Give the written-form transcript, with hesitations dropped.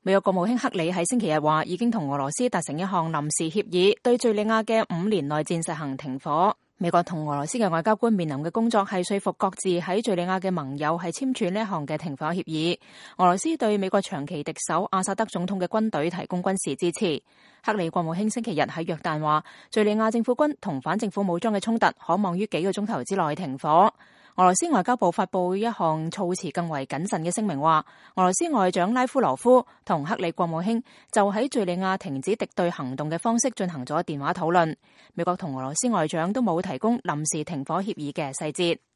美國國務卿克里喺星期日話，已經同俄羅斯達成一項臨時協議，對敘利亞嘅5年內戰實行停火。美國同俄羅斯嘅外交官面臨嘅工作係說服各自喺敘利亞嘅盟友係簽署呢一項嘅停火協議。俄羅斯對美國長期敵手阿薩德總統嘅軍隊提供軍事支持。克里國務卿星期日喺約旦話，敘利亞政府軍同反政府武裝嘅衝突可望於幾個鐘頭之內停火。俄羅斯外交部發布一項措辭更為謹慎嘅聲明話，俄羅斯外長拉夫羅夫同克里國務卿就喺敘利亞停止敵對行動嘅方式進行咗電話討論。美國同俄羅斯外長都冇提供臨時停火協議嘅細節。